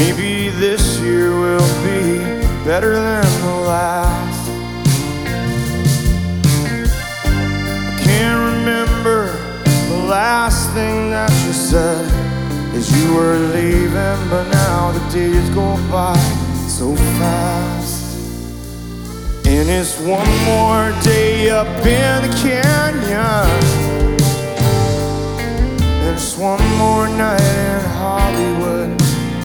Maybe this year will be better than the last. I can't remember the last thing that you said as you were leaving, but now the days go by so fast. And it's one more day up in the canyon, and it's one more night in Hollywood.